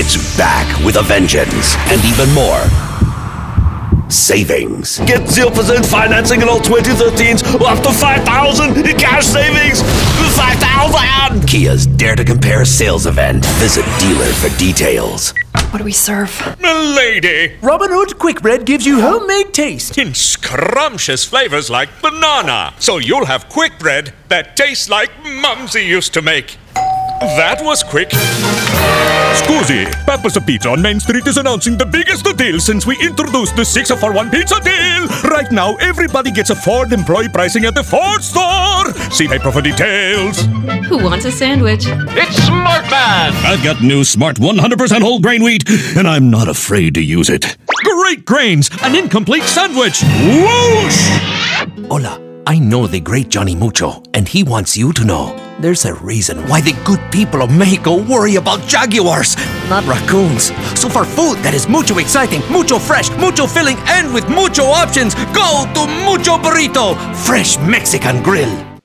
strikes back with a vengeance and even more. Savings. Get 0% financing in all 2013s, up to $5,000 in cash savings. $5,000! Kia's Dare to Compare sales event. Visit dealer for details. What do we serve? Milady! Robin Hood Quick Bread gives you homemade taste. In scrumptious flavors like banana. So you'll have quick bread that tastes like Mumsy used to make. That was quick. Scusi, Papa's Pizza on Main Street is announcing the biggest deal since we introduced the 6-for-1 pizza deal. Right now, everybody gets a Ford employee pricing at the Ford store. See paper for details. Who wants a sandwich? It's Smart Man. I've got new Smart 100% whole grain wheat, and I'm not afraid to use it. Great grains, an incomplete sandwich. Whoosh! Hola, I know the great Johnny Mucho, and he wants you to know there's a reason why the good people of Mexico worry about jaguars, not raccoons. So for food that is mucho exciting, mucho fresh, mucho filling, and with mucho options, go to Mucho Burrito, fresh Mexican grill.